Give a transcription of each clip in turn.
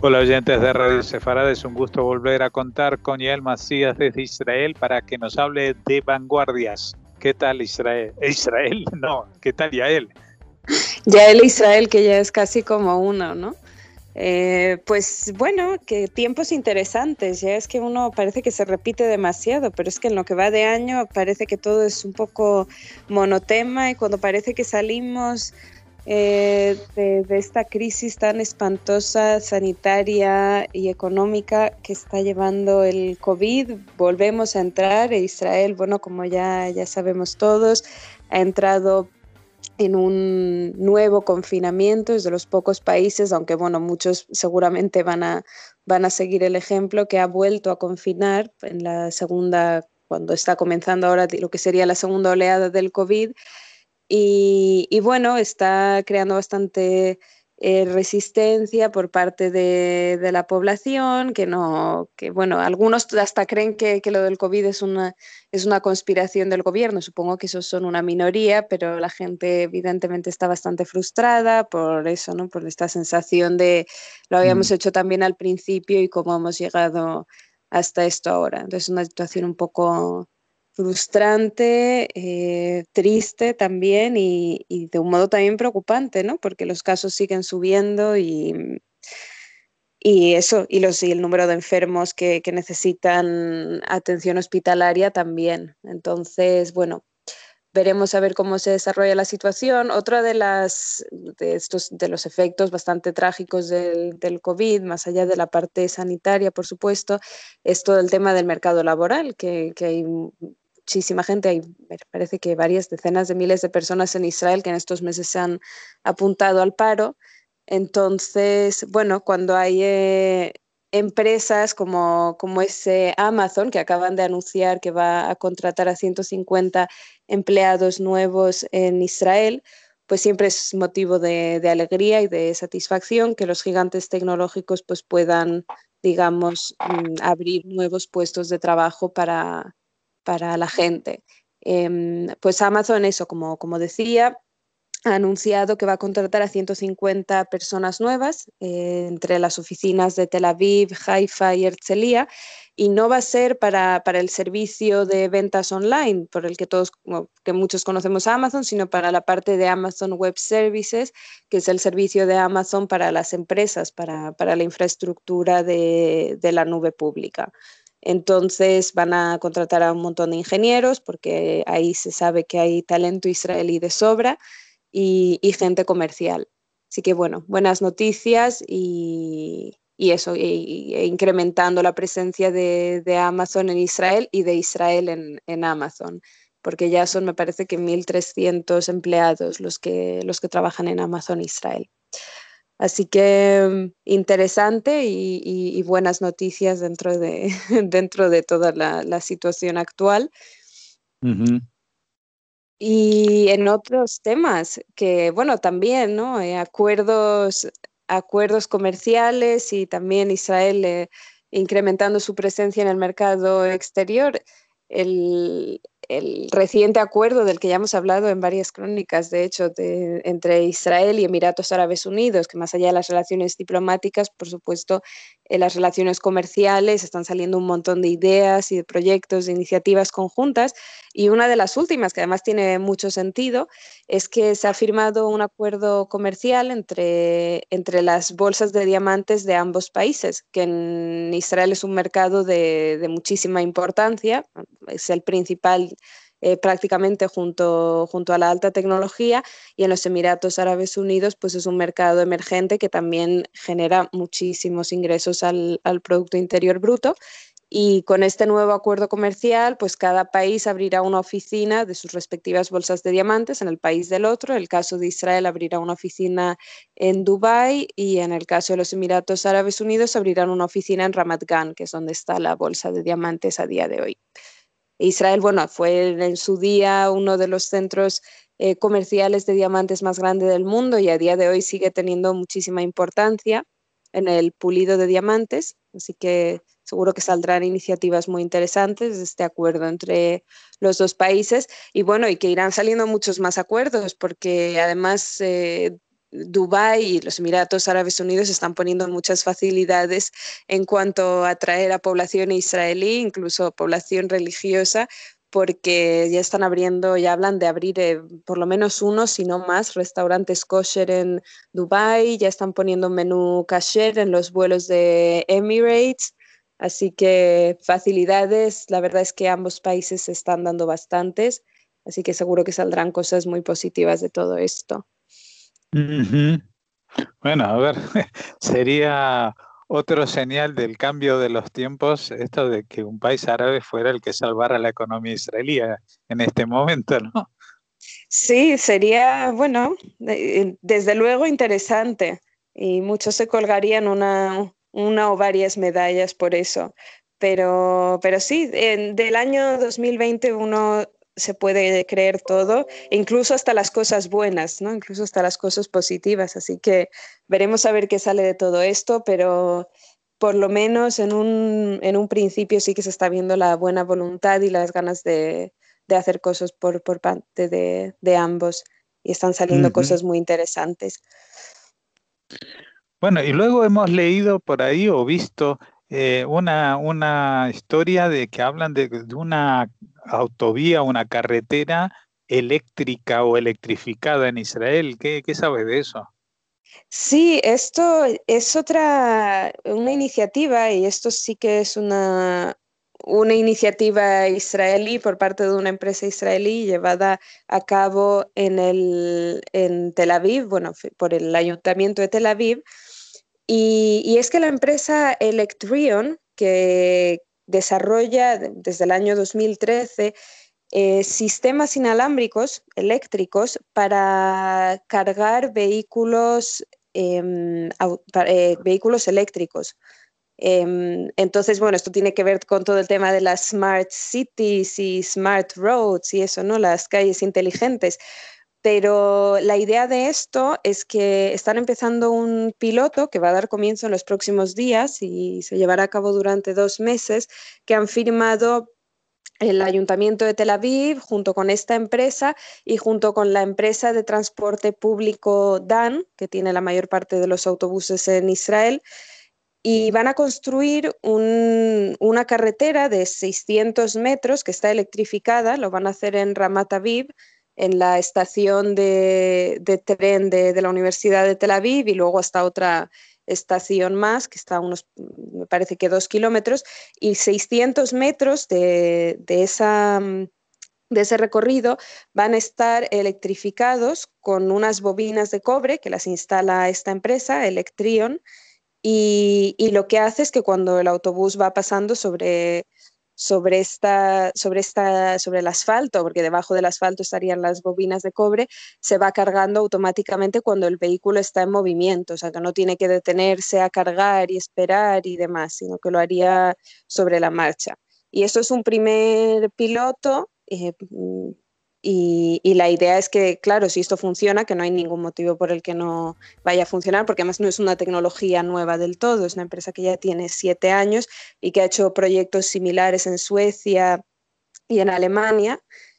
Hola oyentes de Radio Sefarad, es un gusto volver a contar con Yael Macías desde Israel para que nos hable de vanguardias. ¿Qué tal Israel? ¿Israel? No, ¿qué tal Yael? Yael e Israel, que ya es casi como uno, ¿no? Pues bueno, que tiempos interesantes, ya es que uno parece que se repite demasiado, pero es que en lo que va de año parece que todo es un poco monotema y cuando parece que salimos de esta crisis tan espantosa sanitaria y económica que está llevando el COVID, volvemos a entrar e Israel, bueno, como ya sabemos todos, ha entrado en un nuevo confinamiento, es de los pocos países, aunque bueno, muchos seguramente van a seguir el ejemplo, que ha vuelto a confinar en la segunda, cuando está comenzando ahora lo que sería la segunda oleada del COVID, y bueno, está creando bastante resistencia por parte de la población, que bueno, algunos hasta creen que lo del COVID es una conspiración del gobierno. Supongo que esos son una minoría, pero la gente evidentemente está bastante frustrada por eso, ¿no? Por esta sensación de lo habíamos hecho también al principio y cómo hemos llegado hasta esto ahora. Entonces, una situación un poco frustrante, triste también y de un modo también preocupante, ¿no? Porque los casos siguen subiendo y eso, y el número de enfermos que necesitan atención hospitalaria también. Entonces, bueno, veremos a ver cómo se desarrolla la situación. Otra de los efectos bastante trágicos del COVID, más allá de la parte sanitaria, por supuesto, es todo el tema del mercado laboral, que hay muchísima gente, me parece que varias decenas de miles de personas en Israel que en estos meses se han apuntado al paro. Entonces, bueno, cuando hay empresas como es Amazon, que acaban de anunciar que va a contratar a 150 empleados nuevos en Israel, pues siempre es motivo de alegría y de satisfacción que los gigantes tecnológicos pues puedan, digamos, abrir nuevos puestos de trabajo para la gente. Pues Amazon, eso, como decía, ha anunciado que va a contratar a 150 personas nuevas entre las oficinas de Tel Aviv, Haifa y Herzliya, y no va a ser para el servicio de ventas online, por el que que muchos conocemos a Amazon, sino para la parte de Amazon Web Services, que es el servicio de Amazon para las empresas, para la infraestructura de la nube pública. Entonces van a contratar a un montón de ingenieros porque ahí se sabe que hay talento israelí de sobra y gente comercial. Así que bueno, buenas noticias y eso, e incrementando la presencia de Amazon en Israel y de Israel en Amazon, porque ya son, me parece que 1.300 empleados los que trabajan en Amazon Israel. Así que interesante y buenas noticias dentro de toda la situación actual. Uh-huh. Y en otros temas que, bueno, también, ¿no? Acuerdos comerciales y también Israel incrementando su presencia en el mercado exterior. El reciente acuerdo del que ya hemos hablado en varias crónicas, de hecho, entre Israel y Emiratos Árabes Unidos, que más allá de las relaciones diplomáticas, por supuesto, en las relaciones comerciales están saliendo un montón de ideas y de proyectos, de iniciativas conjuntas. Y una de las últimas, que además tiene mucho sentido, es que se ha firmado un acuerdo comercial entre las bolsas de diamantes de ambos países, que en Israel es un mercado de muchísima importancia, es el principal prácticamente junto a la alta tecnología, y en los Emiratos Árabes Unidos pues es un mercado emergente que también genera muchísimos ingresos al Producto Interior Bruto. Y con este nuevo acuerdo comercial, pues cada país abrirá una oficina de sus respectivas bolsas de diamantes en el país del otro. En el caso de Israel abrirá una oficina en Dubái y en el caso de los Emiratos Árabes Unidos abrirán una oficina en Ramat Gan, que es donde está la bolsa de diamantes a día de hoy. Israel, bueno, fue en su día uno de los centros comerciales de diamantes más grande del mundo y a día de hoy sigue teniendo muchísima importancia en el pulido de diamantes, así que seguro que saldrán iniciativas muy interesantes de este acuerdo entre los dos países y bueno, y que irán saliendo muchos más acuerdos porque además Dubái y los Emiratos Árabes Unidos están poniendo muchas facilidades en cuanto a atraer a población israelí, incluso población religiosa, porque ya están abriendo, ya hablan de abrir por lo menos uno, si no más, restaurantes kosher en Dubái, ya están poniendo menú kasher en los vuelos de Emirates, así que facilidades, la verdad es que ambos países se están dando bastantes, así que seguro que saldrán cosas muy positivas de todo esto. Ujú. Bueno, a ver, sería otro señal del cambio de los tiempos, esto de que un país árabe fuera el que salvara la economía israelí en este momento, ¿no? Sí, sería, bueno, desde luego interesante y muchos se colgarían una o varias medallas por eso. Pero sí, del año 2020 uno se puede creer todo, incluso hasta las cosas buenas, ¿no? Incluso hasta las cosas positivas. Así que veremos a ver qué sale de todo esto, pero por lo menos en un principio sí que se está viendo la buena voluntad y las ganas de hacer cosas por parte de ambos y están saliendo Ujú. cosas muy interesantes. Bueno, y luego hemos leído por ahí o visto una historia de que hablan de una autovía, una carretera eléctrica o electrificada en Israel. ¿Qué sabes de eso? Sí, esto es una iniciativa y esto sí que es una iniciativa israelí por parte de una empresa israelí llevada a cabo en Tel Aviv, bueno, por el Ayuntamiento de Tel Aviv. Y es que la empresa Electrion, que desarrolla desde el año 2013 sistemas inalámbricos eléctricos para cargar vehículos eléctricos. Entonces, bueno, esto tiene que ver con todo el tema de las smart cities y smart roads y eso, ¿no? Las calles inteligentes. Pero la idea de esto es que están empezando un piloto que va a dar comienzo en los próximos días y se llevará a cabo durante 2 meses, que han firmado el Ayuntamiento de Tel Aviv junto con esta empresa y junto con la empresa de transporte público Dan, que tiene la mayor parte de los autobuses en Israel, y van a construir una carretera de 600 metros que está electrificada, lo van a hacer en Ramat Aviv, en la estación de tren de la Universidad de Tel Aviv y luego hasta otra estación más que está a unos, me parece que 2 kilómetros, y 600 metros de ese recorrido van a estar electrificados con unas bobinas de cobre que las instala esta empresa, Electrion, y lo que hace es que cuando el autobús va pasando sobre el asfalto, porque debajo del asfalto estarían las bobinas de cobre, se va cargando automáticamente cuando el vehículo está en movimiento, o sea que no tiene que detenerse a cargar y esperar y demás, sino que lo haría sobre la marcha. Y esto es un primer piloto. Y la idea es que, claro, si esto funciona, que no hay ningún motivo por el que no vaya a funcionar, porque además no es una tecnología nueva del todo, es una empresa que ya tiene 7 años y que ha hecho proyectos similares en Suecia y en Alemania.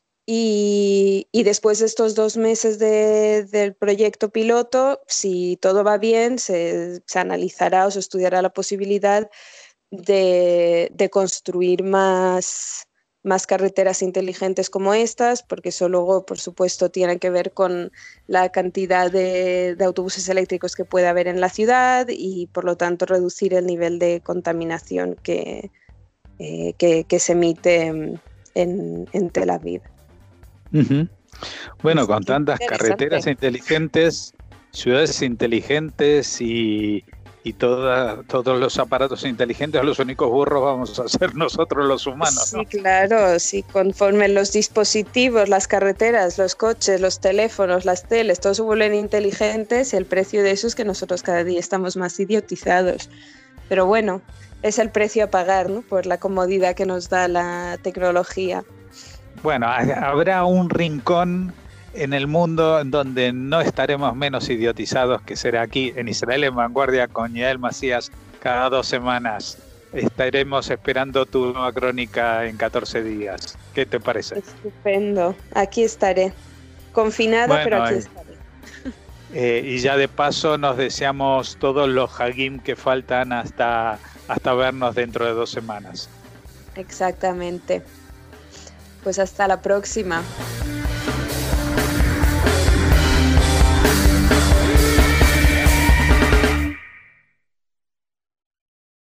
Y después de estos 2 meses del proyecto piloto, si todo va bien, se analizará o se estudiará la posibilidad de construir más carreteras inteligentes como estas, porque eso luego, por supuesto, tiene que ver con la cantidad de autobuses eléctricos que puede haber en la ciudad y, por lo tanto, reducir el nivel de contaminación que se emite en Tel Aviv. Ujú. Bueno, Así con que tantas carreteras inteligentes, ciudades inteligentes y todos los aparatos inteligentes, los únicos burros vamos a ser nosotros los humanos, ¿no? Sí, claro, sí, conforme los dispositivos, las carreteras, los coches, los teléfonos, las teles, todos se vuelven inteligentes y el precio de eso es que nosotros cada día estamos más idiotizados. Pero bueno, es el precio a pagar, ¿no? Por la comodidad que nos da la tecnología. Bueno, habrá un rincón en el mundo en donde no estaremos menos idiotizados, que será aquí en Israel en Vanguardia con Yael Macías cada 2 semanas. Estaremos esperando tu nueva crónica en 14 días. ¿Qué te parece? Estupendo. Aquí estaré. Confinada, Bueno, pero aquí estaré. y ya de paso nos deseamos todos los Hagim que faltan hasta vernos dentro de 2 semanas. Exactamente. Pues hasta la próxima.